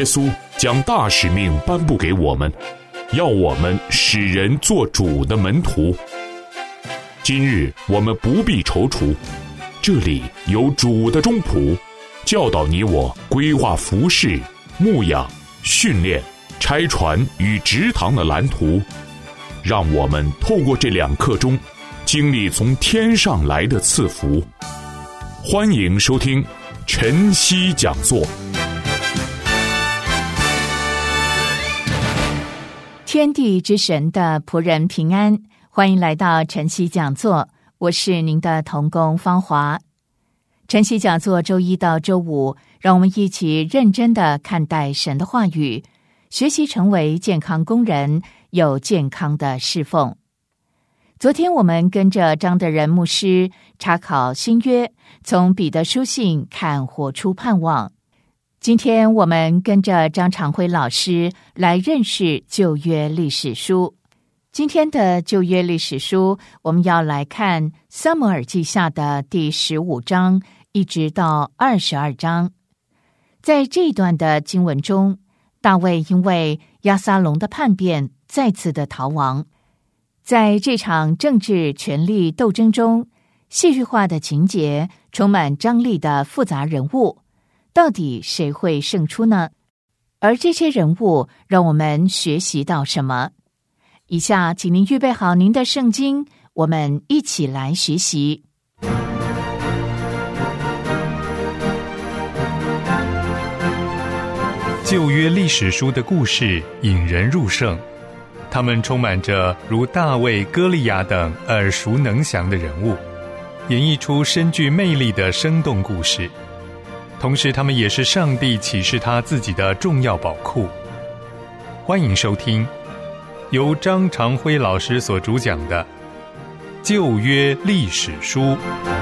稣将大使命颁布给我们，要我们使人做主的门徒。今日我们不必踌躇，这里有主的中仆，教导你我规划服事、牧养、训练、拆船与植堂的蓝图，让我们透过这2课中经历从天上来的赐福。欢迎收听晨曦讲座。 天地之神的仆人平安，欢迎来到晨曦讲座，我是您的同工芳华。晨曦讲座周一到周五，让我们一起认真地看待神的话语，学习成为健康工人，有健康的侍奉。昨天我们跟着张德仁牧师查考新约，从彼得书信看活出盼望。今天我们跟着张长辉老师来认识旧约历史书。今天的旧约历史书，我们要来看撒母耳记下的第15章一直到22章。在这一段的经文中，大卫因为押撒龙的叛变再次的逃亡。在这场政治权力斗争中，戏剧化的情节，充满张力的复杂人物，到底谁会胜出呢？而这些人物让我们学习到什么？以下请您预备好您的圣经，我们一起来学习。 旧约历史书的故事引人入胜，他们充满着如大卫、歌利亚等耳熟能详的人物，演绎出深具魅力的生动故事。同时他们也是上帝启示他自己的重要宝库。欢迎收听由张长辉老师所主讲的旧约历史书。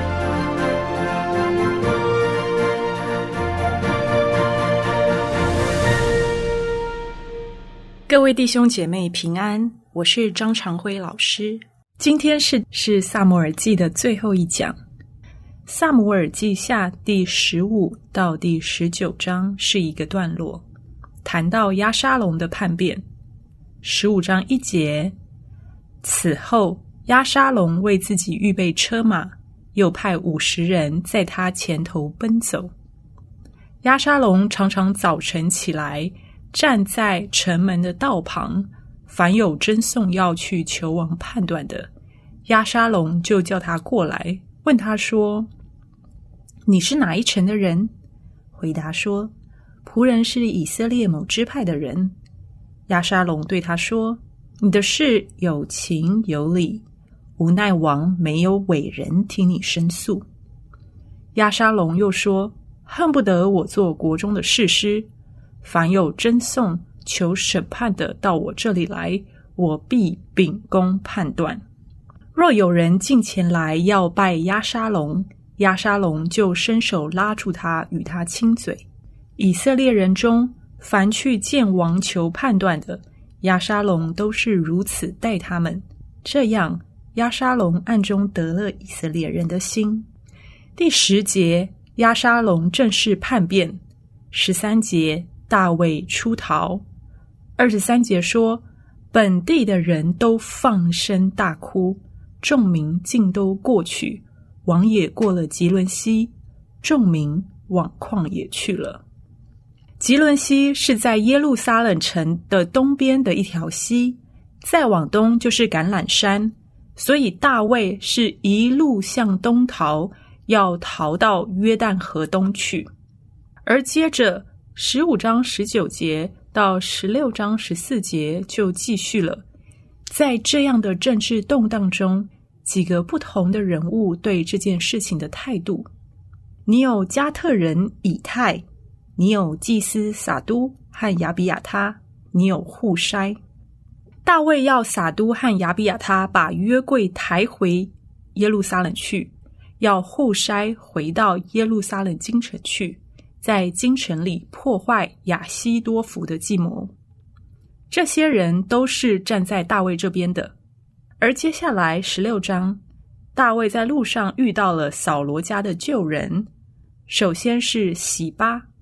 各位弟兄姐妹平安，我是张长辉老师。今天是撒母耳记的最后一讲。撒母耳记下第15到第19章是一个段落，谈到押沙龙的叛变。15章1节，此后押沙龙为自己预备车马，又派50人在他前头奔走。押沙龙常常早晨起来，站在城门的道旁，凡有侦送要去求王判断的，押沙龙就叫他过来，问他说：你是哪一城的人？回答说：仆人是以色列某支派的人。押沙龙对他说：你的事有情有理，无奈王没有伟人听你申诉。押沙龙又说：恨不得我做国中的士师，凡有侦送求审判的到我这里来，我必秉公判断。若有人近前来要拜押沙龙，押沙龙就伸手拉住他，与他亲嘴。以色列人中凡去见王求判断的，押沙龙都是如此待他们。这样押沙龙暗中得了以色列人的心。第10节，押沙龙正式叛变。13节，大卫出逃。23节说，本地的人都放声大哭，众民尽都过去，王也过了吉伦西，众民往旷野去了。吉伦西是在耶路撒冷城的东边的一条溪，再往东就是橄榄山，所以大卫是一路向东逃，要逃到约旦河东去。而接着15章19节到16章14节就继续了。在这样的政治动荡中，几个不同的人物对这件事情的态度。你有加特人以太，你有祭司撒都和亚比亚他，你有户筛。大卫要撒都和亚比亚他把约柜抬回耶路撒冷去，要户筛回到耶路撒冷京城去，在京城里破坏亚希多弗的计谋。这些人都是站在大卫这边的。而接下来16章，大卫在路上遇到了扫罗家的旧人，首先是洗巴。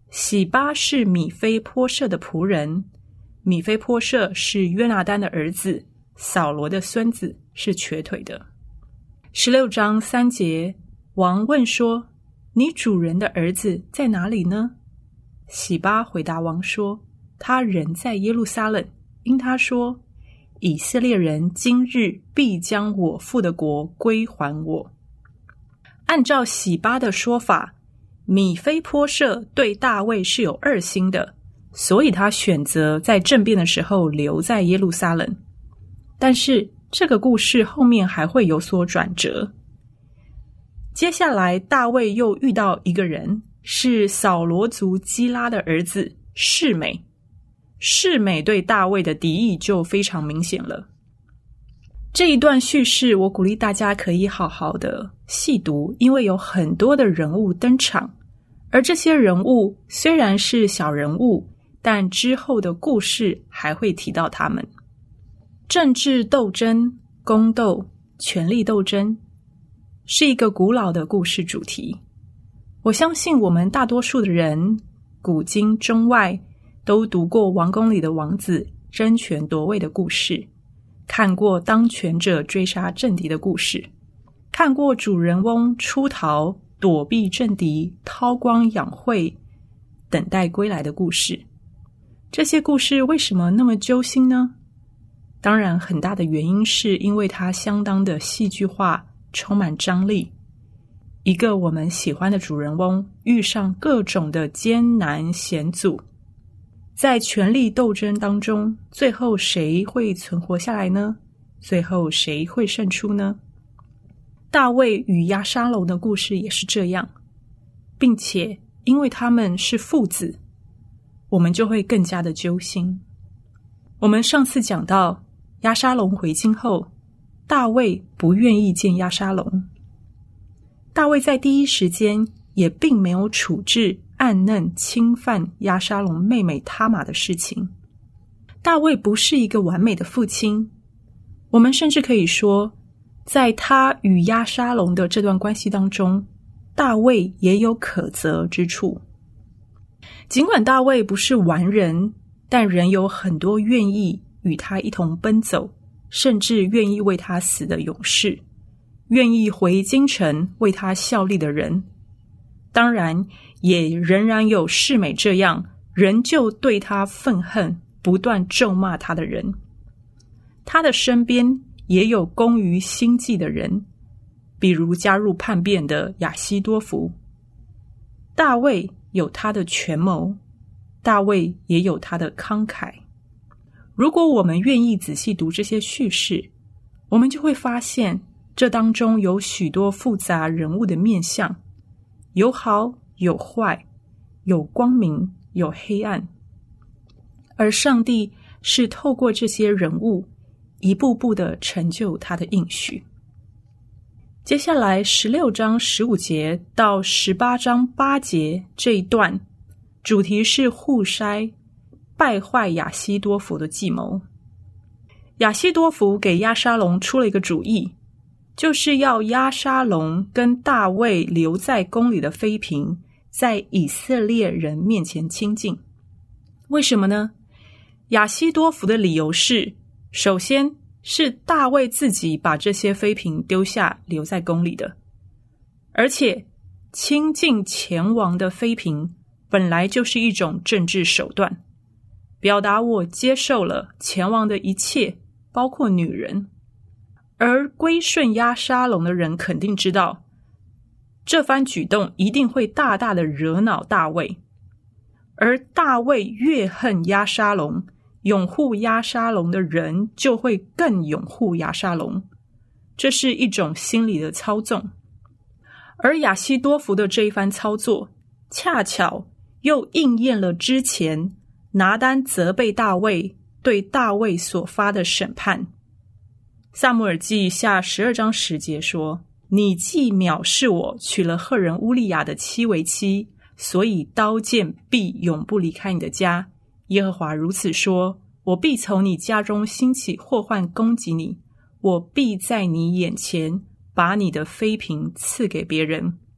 洗巴是米非波设的仆人，米非波设是约拿单的儿子，扫罗的孙子，是瘸腿的。16章3节，王问说：你主人的儿子在哪里呢？洗巴回答王说：他人在耶路撒冷，因他说：以色列人今日必将我父的国归还我。按照洗巴的说法，米非波设对大卫是有二心的，所以他选择在政变的时候留在耶路撒冷。但是这个故事后面还会有所转折。接下来大卫又遇到一个人，是扫罗族基拉的儿子示每。示每对大卫的敌意就非常明显了。这一段叙事我鼓励大家可以好好的细读，因为有很多的人物登场，而这些人物虽然是小人物，但之后的故事还会提到他们。政治斗争、宫斗、权力斗争是一个古老的故事主题。我相信我们大多数的人古今中外都读过王宫里的王子争权夺位的故事，看过当权者追杀政敌的故事，看过主人翁出逃躲避政敌韬光养晦等待归来的故事。这些故事为什么那么揪心呢？当然很大的原因是因为它相当的戏剧化，充满张力。一个我们喜欢的主人翁遇上各种的艰难险阻，在权力斗争当中，最后谁会存活下来呢？最后谁会胜出呢？大卫与押沙龙的故事也是这样，并且因为他们是父子，我们就会更加的揪心。我们上次讲到押沙龙回京后，大卫不愿意见押沙龙。大卫在第一时间也并没有处置暗嫩侵犯押沙龙妹妹他玛的事情。大卫不是一个完美的父亲，我们甚至可以说，在他与押沙龙的这段关系当中，大卫也有可责之处。尽管大卫不是完人，但仍有很多愿意与他一同奔走，甚至愿意为他死的勇士，愿意回京城为他效力的人。当然也仍然有示每这样仍旧对他愤恨不断咒骂他的人。他的身边也有工于心计的人，比如加入叛变的亚希多弗。大卫有他的权谋，大卫也有他的慷慨。如果我们愿意仔细读这些叙事，我们就会发现这当中有许多复杂人物的面向，有好有坏，有光明有黑暗，而上帝是透过这些人物一步步的成就他的应许。接下来16章15节到18章8节这一段，主题是户筛败坏亚希多弗的计谋。亚希多弗给押沙龙出了一个主意，就是要押沙龙跟大卫留在宫里的妃嫔在以色列人面前亲近。为什么呢？亚希多弗的理由是，首先是大卫自己把这些妃嫔丢下留在宫里的，而且亲近前王的妃嫔本来就是一种政治手段，表达我接受了前王的一切，包括女人。而归顺押沙龙的人肯定知道，这番举动一定会大大的惹恼大卫，而大卫越恨押沙龙，拥护押沙龙的人就会更拥护押沙龙，这是一种心理的操纵。而亚希多弗的这一番操作，恰巧又应验了之前拿单责备大卫对大卫所发的审判。撒母耳记下12章10节说，你既藐视我，娶了赫人乌利亚的妻为妻，所以刀剑必永不离开你的家。耶和华如此说，我必从你家中兴起祸患攻击你，我必在你眼前把你的妃嫔赐给别人。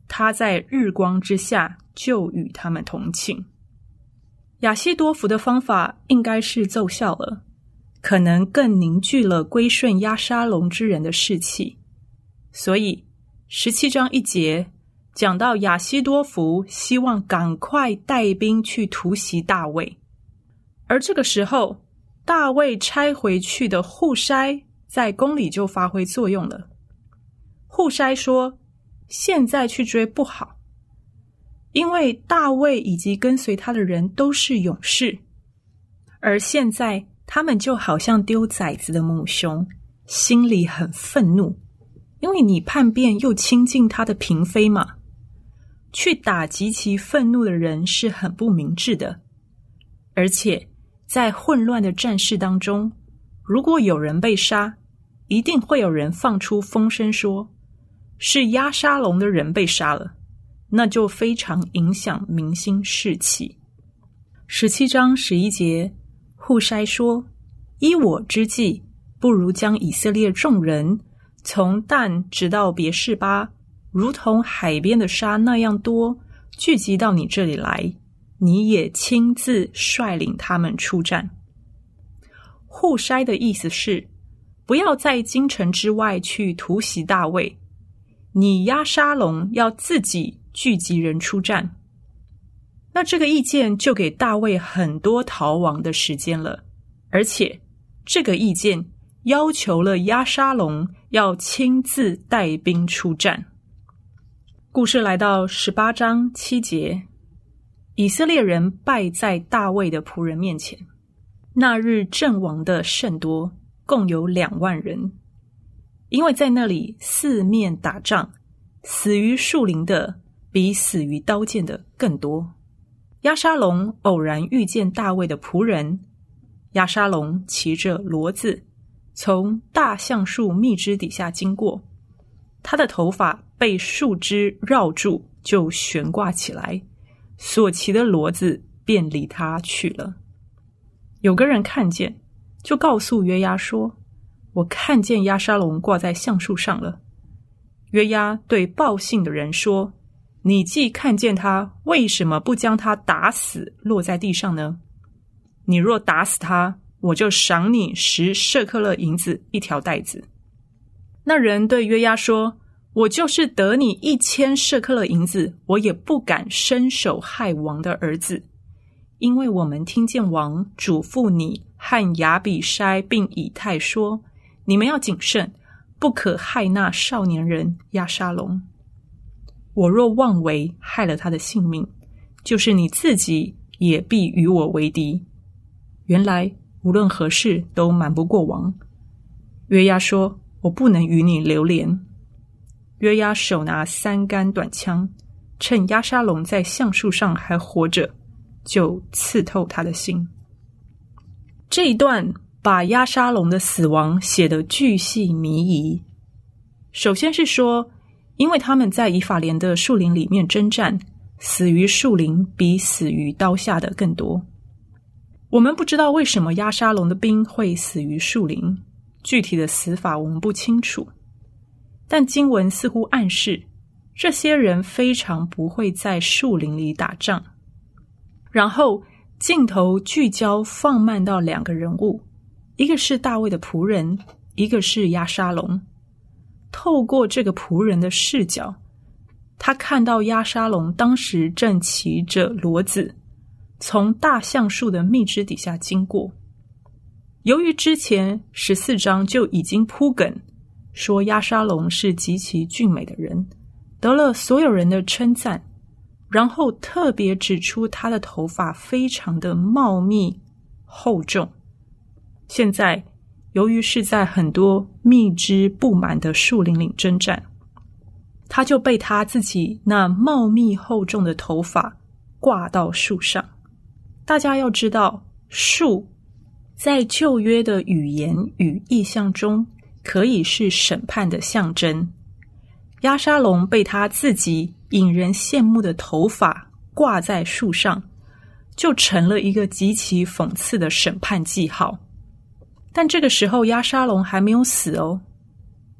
他在日光之下就与他们同寝。亚希多弗的方法应该是奏效了，可能更凝聚了归顺押沙龙之人的士气。所以17章1节讲到亚希多弗希望赶快带兵去突袭大卫，而这个时候大卫拆回去的户筛在宫里就发挥作用了。户筛说，现在去追不好，因为大卫以及跟随他的人都是勇士，而现在他们就好像丢崽子的母熊，心里很愤怒，因为你叛变又亲近他的嫔妃嘛，去打击其愤怒的人是很不明智的。而且在混乱的战事当中，如果有人被杀，一定会有人放出风声说是押沙龙的人被杀了，那就非常影响民心士气。17章11节，户筛说，依我之计，不如将以色列众人从但直到别是巴，如同海边的沙那样多，聚集到你这里来，你也亲自率领他们出战。户筛的意思是，不要在京城之外去突袭大卫，你押沙龙要自己聚集人出战。那这个意见就给大卫很多逃亡的时间了，而且这个意见要求了押沙龙要亲自带兵出战。故事来到18章7节，以色列人败在大卫的仆人面前。那日阵亡的甚多，共有2万人，因为在那里四面打仗，死于树林的比死于刀剑的更多。押沙龙偶然遇见大卫的仆人，押沙龙骑着骡子从大橡树密枝底下经过，他的头发被树枝绕住，就悬挂起来，所骑的骡子便离他去了。有个人看见，就告诉约押说，我看见押沙龙挂在橡树上了。约押对报信的人说，你既看见他，为什么不将他打死，落在地上呢？你若打死他，我就赏你10舍客勒银子1条带子。那人对约押说，我就是得你1000舍客勒银子，我也不敢伸手害王的儿子，因为我们听见王嘱咐你和亚比筛并以太说，你们要谨慎，不可害那少年人押沙龙。我若妄为害了他的性命，就是你自己也必与我为敌。原来无论何事都瞒不过王。约押说，我不能与你留连。约押手拿3杆短枪，趁押沙龙在橡树上还活着，就刺透他的心。这一段把押沙龙的死亡写得巨细靡遗。首先是说，因为他们在以法莲的树林里面征战，死于树林比死于刀下的更多。我们不知道为什么押沙龙的兵会死于树林，具体的死法我们不清楚，但经文似乎暗示这些人非常不会在树林里打仗。然后镜头聚焦放慢到2个人物，一个是大卫的仆人，一个是押沙龙。透过这个仆人的视角，他看到押沙龙当时正骑着骡子从大橡树的密枝底下经过。由于之前14章就已经铺梗说押沙龙是极其俊美的人，得了所有人的称赞，然后特别指出他的头发非常的茂密厚重。现在由于是在很多密枝布满的树林里征战，他就被他自己那茂密厚重的头发挂到树上。大家要知道，树在旧约的语言与意象中可以是审判的象征。押沙龙被他自己引人羡慕的头发挂在树上，就成了一个极其讽刺的审判记号。但这个时候押沙龙还没有死哦。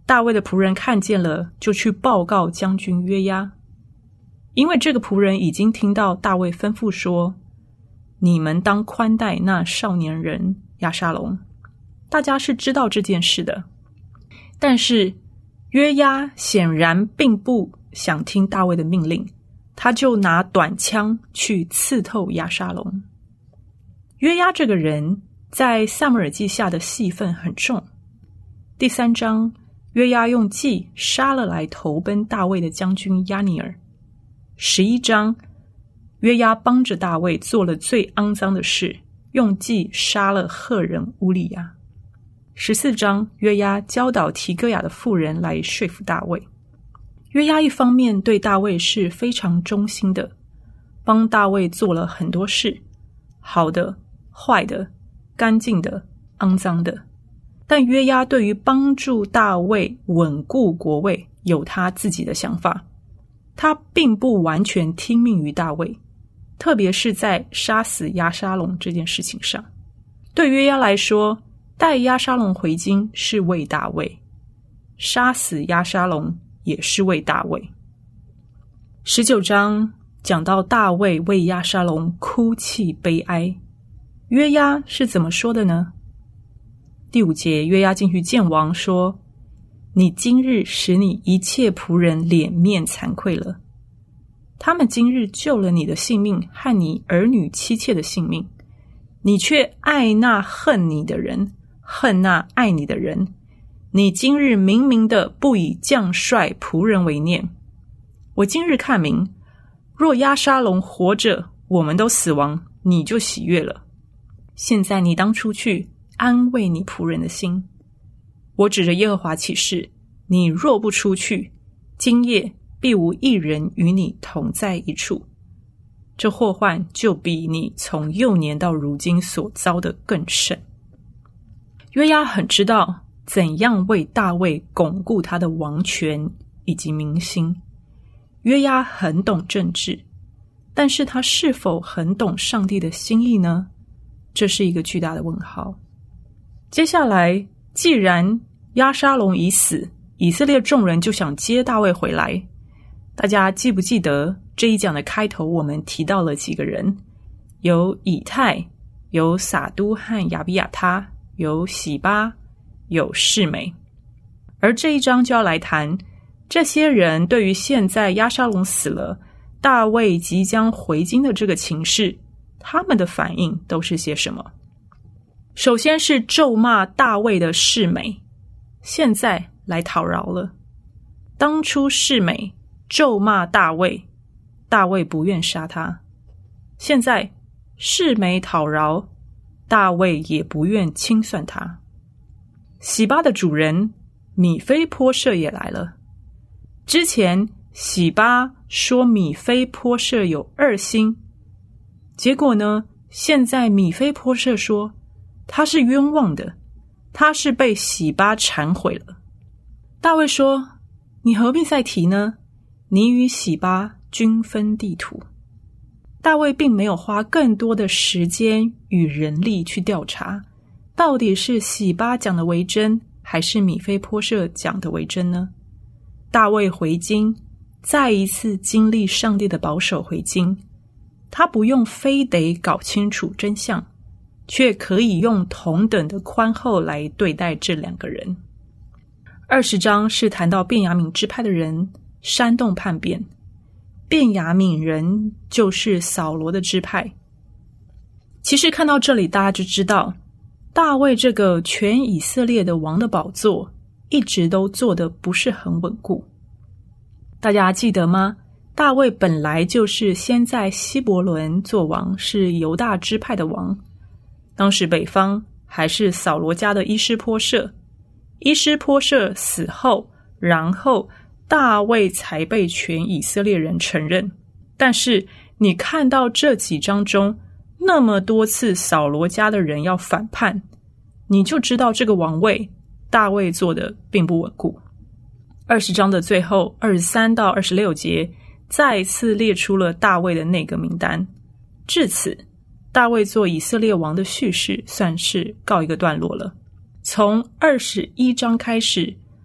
大卫的仆人看见了，就去报告将军约押。因为这个仆人已经听到大卫吩咐说，你们当宽待那少年人押沙龙。大家是知道这件事的，但是约押显然并不想听大卫的命令，他就拿短枪去刺透押沙龙。约押这个人在撒母耳记下的戏份很重。第3章，约押用计杀了来投奔大卫的将军押尼尔。11章，约押帮着大卫做了最肮脏的事，用计杀了赫人乌利亚。14章，约押教导提哥亚的妇人来说服大卫。约押一方面对大卫是非常忠心的，帮大卫做了很多事，好的、坏的、干净的、肮脏的。但约押对于帮助大卫稳固国位有他自己的想法，他并不完全听命于大卫，特别是在杀死押沙龙这件事情上。对约押来说，带押沙龙回京是为大卫，杀死押沙龙也是为大卫。19章讲到大卫为押沙龙哭泣悲哀，约押是怎么说的呢？第5节，约押进去见王说，你今日使你一切仆人脸面惭愧了，他们今日救了你的性命和你儿女妻妾的性命，你却爱那恨你的人，恨那爱你的人，你今日明明的不以将帅仆人为念。我今日看明，若押沙龙活着，我们都死亡，你就喜悦了。现在你当出去安慰你仆人的心。我指着耶和华起誓，你若不出去，今夜必无一人与你同在一处，这祸患就比你从幼年到如今所遭的更甚。约押很知道怎样为大卫巩固他的王权以及民心。约押很懂政治，但是他是否很懂上帝的心意呢？这是一个巨大的问号。接下来，既然押沙龙已死，以色列众人就想接大卫回来。大家记不记得这一讲的开头我们提到了几个人？有以太，有撒都和亚比亚他，有洗巴，有示每。而这一章就要来谈这些人对于现在押沙龙死了，大卫即将回京的这个情势，他们的反应都是些什么？首先是咒骂大卫的示每，现在来讨饶了。当初示每咒骂大卫，大卫不愿杀他，现在示每讨饶，大卫也不愿清算他。洗巴的主人米非波设也来了。之前洗巴说米非波设有2心，结果呢，现在米非波设说他是冤枉的，他是被洗巴忏悔了。大卫说，你何必再提呢？你与洗巴均分地土。大卫并没有花更多的时间与人力去调查，到底是洗巴讲的为真，还是米非波设讲的为真呢？大卫回京，再一次经历上帝的保守回京，他不用非得搞清楚真相，却可以用同等的宽厚来对待这2个人。20章是谈到便雅悯支派的人煽动叛变，便雅悯人就是扫罗的支派。其实看到这里，大家就知道大卫这个全以色列的王的宝座一直都坐得不是很稳固。大家记得吗？大卫本来就是先在希伯伦做王，是犹大支派的王。当时北方还是扫罗家的伊施波设，伊施波设死后，然后大卫才被全以色列人承认。但是你看到这几章中那么多次扫罗家的人要反叛，你就知道这个王位大卫做的并不稳固。20章的最后23到26节再次列出了大卫的内阁名单。至此，大卫做以色列王的叙事算是告一个段落了。从21章开始，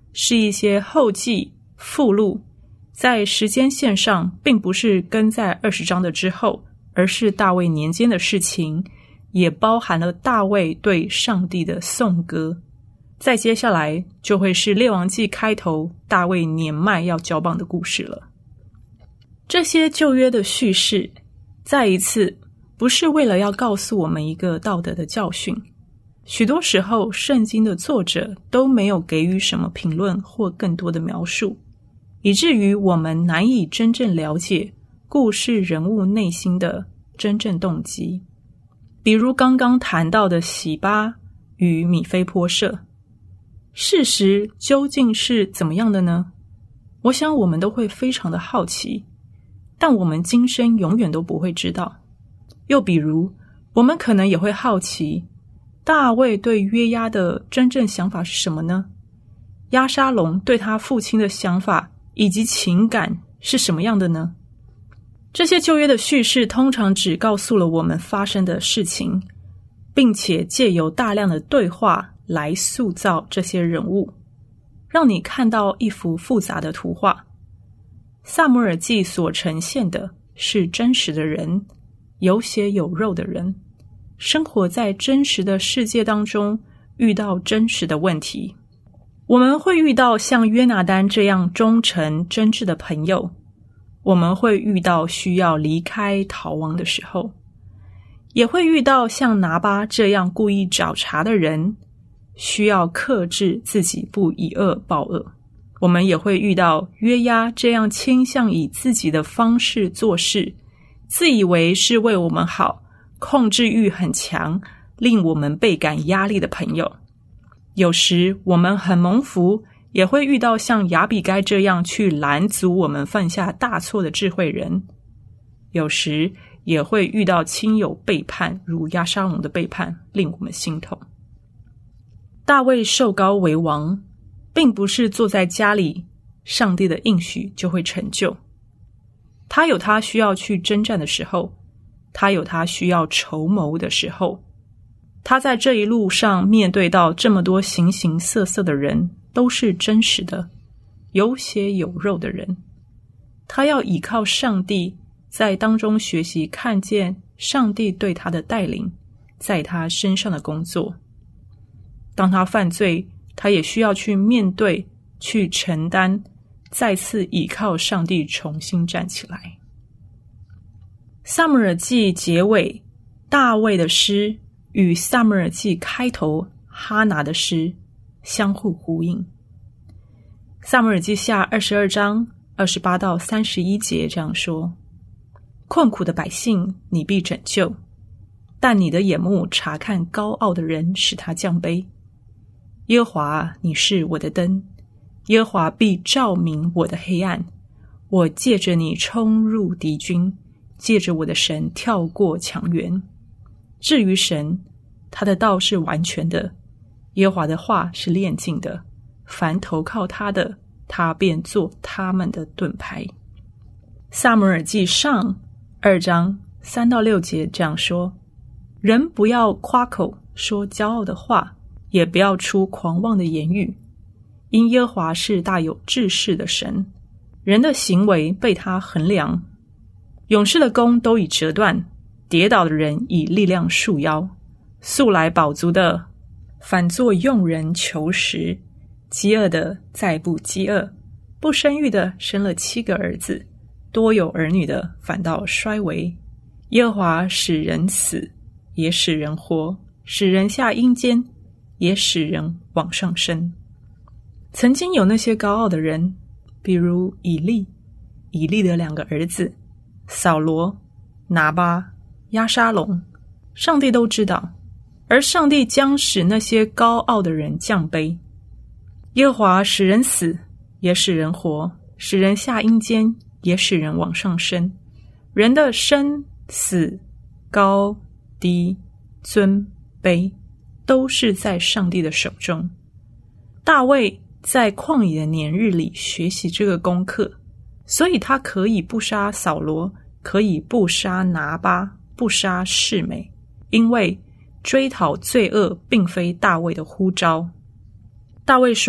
是一些后记、附录，在时间线上并不是跟在20章的之后，而是大卫年间的事情，也包含了大卫对上帝的颂歌。再接下来就会是列王记开头大卫年迈要交棒的故事了。这些旧约的叙事，再一次不是为了要告诉我们一个道德的教训，许多时候圣经的作者都没有给予什么评论或更多的描述，以至于我们难以真正了解故事人物内心的真正动机。比如刚刚谈到的洗巴与米非波设，事实究竟是怎么样的呢？我想我们都会非常的好奇，但我们今生永远都不会知道。又比如我们可能也会好奇，大卫对约押的真正想法是什么呢？押沙龙对他父亲的想法以及情感是什么样的呢？这些旧约的叙事通常只告诉了我们发生的事情，并且借由大量的对话来塑造这些人物，让你看到一幅复杂的图画。撒母耳记所呈现的是真实的人，有血有肉的人，生活在真实的世界当中，遇到真实的问题。我们会遇到像约拿单这样忠诚真挚的朋友，我们会遇到需要离开逃亡的时候，也会遇到像拿巴这样故意找茬的人，需要克制自己不以恶报恶。我们也会遇到约押这样倾向以自己的方式做事，自以为是为我们好，控制欲很强，令我们倍感压力的朋友。有时我们很蒙福，也会遇到像亚比该这样去拦阻我们犯下大错的智慧人。有时也会遇到亲友背叛，如押沙龙的背叛，令我们心痛。大卫受膏为王，并不是坐在家里，上帝的应许就会成就。他有他需要去征战的时候，他有他需要筹谋的时候。他在这一路上面对到这么多形形色色的人，都是真实的，有血有肉的人。他要依靠上帝，在当中学习看见上帝对他的带领，在他身上的工作。当他犯罪，他也需要去面对，去承担，再次依靠上帝重新站起来。撒母耳记结尾大卫的诗与撒母耳记开头哈拿的诗相互呼应。撒母耳记下22章28到31节这样说：困苦的百姓你必拯救，但你的眼目察看高傲的人，使他降卑。耶和华，你是我的灯，耶和华必照明我的黑暗。我借着你冲入敌军，借着我的神跳过墙垣。至于神，他的道是完全的，耶和华的话是炼净的，凡投靠他的，他便做他们的盾牌。撒母耳记上2章3到6节这样说：人不要夸口说骄傲的话，也不要出狂妄的言语，因耶和华是大有志士的神，人的行为被他衡量。勇士的弓都已折断，跌倒的人以力量束腰，素来饱足的反作用人求食，饥饿的再不饥饿，不生育的生了7个儿子，多有儿女的反倒衰微。耶和华使人死，也使人活，使人下阴间，也使人往上升。曾经有那些高傲的人，比如以利的2个儿子扫罗、拿巴、押沙龙，上帝都知道，而上帝将使那些高傲的人降卑。耶和华使人死，也使人活，使人下阴间，也使人往上升。人的生死、高低、尊卑，都是在上帝的手中。大卫在旷野的年日里学习这个功课，所以他可以不杀扫罗，可以不杀拿巴，不杀示每，因为追讨罪恶并非大卫的呼召。大卫说：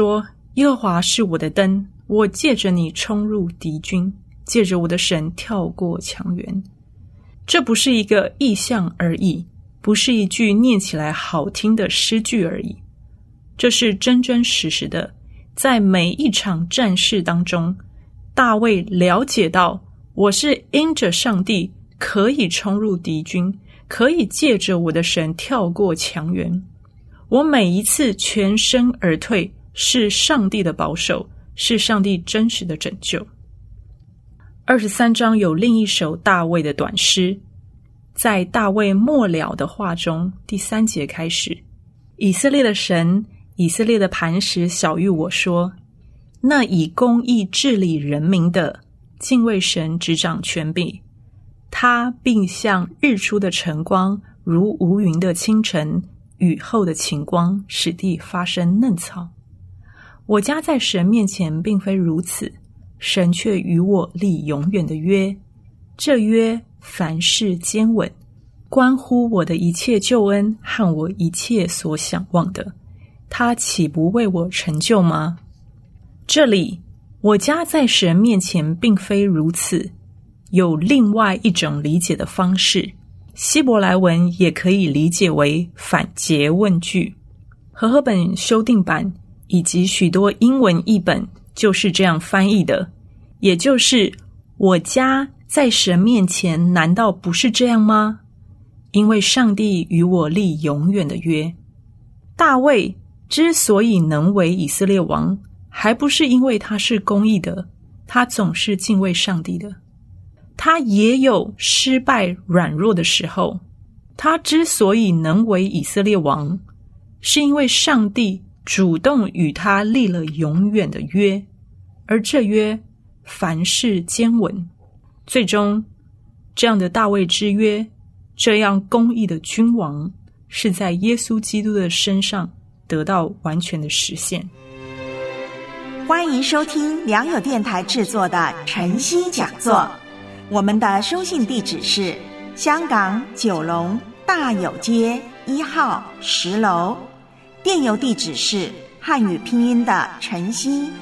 耶和华是我的灯，我借着你冲入敌军，借着我的神跳过墙垣。这不是一个意象而已，不是一句念起来好听的诗句而已，这是真真实实的，在每一场战事当中，大卫了解到，我是因着上帝可以冲入敌军，可以借着我的神跳过墙垣。我每一次全身而退，是上帝的保守，是上帝真实的拯救。23章有另一首大卫的短诗，在大卫末了的话中，第3节开始，以色列的神，以色列的磐石晓谕我说，那以公义治理人民的，敬畏神执掌权柄，他并像日出的晨光，如无云的清晨，雨后的晴光，使地发生嫩草。我家在神面前并非如此，神却与我立永远的约，这约凡事坚稳，关乎我的一切救恩和我一切所想望的，他岂不为我成就吗？这里我家在神面前并非如此，有另外一种理解的方式，希伯来文也可以理解为反诘问句，和合本修订版以及许多英文译本就是这样翻译的，也就是我家在神面前难道不是这样吗？因为上帝与我立永远的约。大卫之所以能为以色列王，还不是因为他是公义的，他总是敬畏上帝的。他也有失败软弱的时候，他之所以能为以色列王，是因为上帝主动与他立了永远的约，而这约凡事坚稳。最终这样的大卫之约，这样公义的君王，是在耶稣基督的身上得到完全的实现。 欢迎收听良友电台制作的晨曦讲座，我们的收信地址是香港九龙大有街1号10楼，电邮地址是汉语拼音的晨曦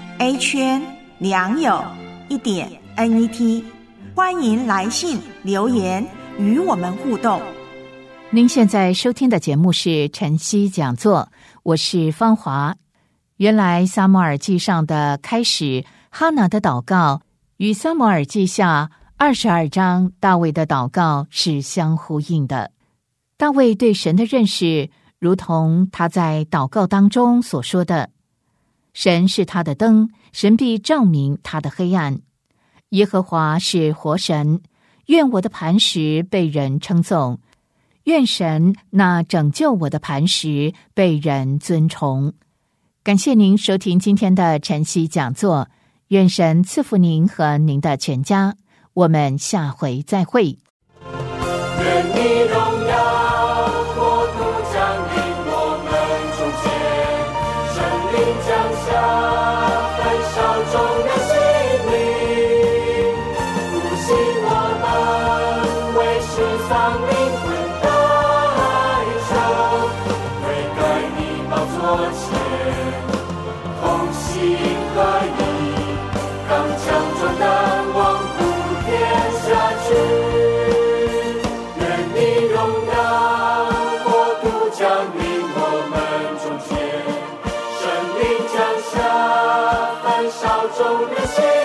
A良友1.net， 欢迎来信留言与我们互动。 您现在收听的节目是晨曦讲座，我是芳华。原来撒母耳记上的开始，哈拿的祷告与撒母耳记下22章大卫的祷告是相呼应的。大卫对神的认识，如同他在祷告当中所说的，神是他的灯，神必照明他的黑暗。耶和华是活神，愿我的磐石被人称颂，愿神那拯救我的磐石被人尊崇。感谢您收听今天的晨曦讲座，愿神赐福您和您的全家，我们下回再会。 愿你荣耀国度降临我们中间，圣灵降下焚烧众人心灵，复兴我们为世丧灵魂代求，悔改你宝座前同心合意，刚强壮胆往普天下去。众人心